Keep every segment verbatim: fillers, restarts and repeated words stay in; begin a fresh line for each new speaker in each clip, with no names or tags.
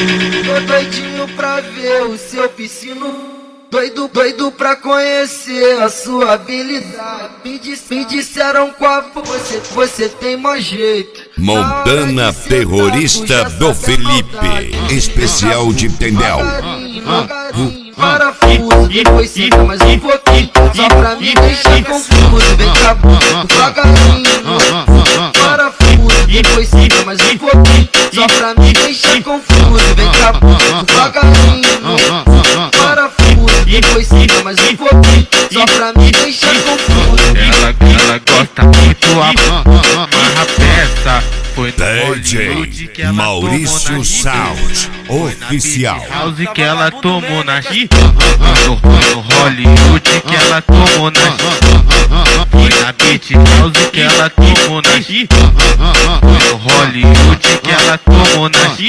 Tô doidinho pra ver o seu piscino. Doido, doido pra conhecer a sua habilidade. Me, dis, me disseram qual você, você tem mais jeito.
Montana Terrorista do Felipe, especial de Tendel.
Parafuso, depois senta mais um pouquinho, só pra me deixar confuso. Vem cá, devagarinho. Parafuso, depois senta mais um pouquinho, só pra me deixar confuso. Vem cá, devagarinho. Parafuso, depois senta mais um pouquinho, só pra me deixar confuso.
Ela, ela gosta muito, amarra a peça. Foi no
D J
que ela
Maurício
tomou
Sound oficial.
House que ela tomou na G. Foi no Hollywood que ela tomou na G. Foi na Beat House que ela tomou na G. Foi no Hollywood que ela tomou na G.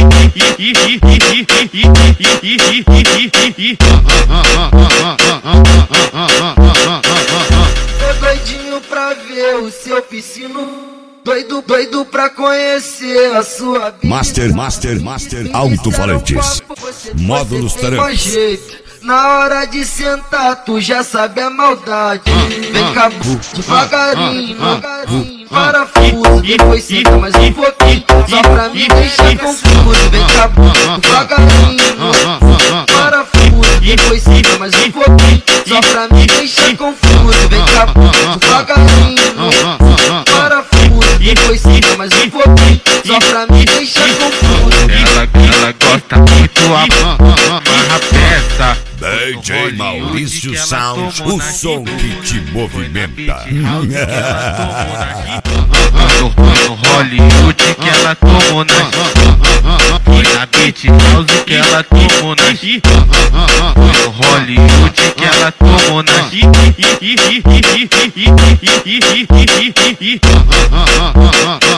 Tô doidinho pra ver o seu piscino. Doido, doido pra conhecer a sua habilidade.
Master, Master, Master Alto-Falantes. Módulos Tarantes.
Na hora de sentar, tu já sabe a maldade. Vem cá, devagarinho, devagarinho. Parafuso, depois senta mais um pouquinho, só pra me deixar confuso. Vem cá, devagarinho. Parafuso, depois senta mais um pouquinho, só pra me deixar confuso. Vem cá, devagarinho. Parafuso, depois senta mais um pouquinho, só pra me deixar confuso.
Ela, ela gosta muito, amarra a peça.
D J Maurício Sound, o som que te movimenta.
Foi no Hollywood que ela tomou na G. Foi na Beat House que ela tomou na G. Foi no Hollywood que ela tomou na G.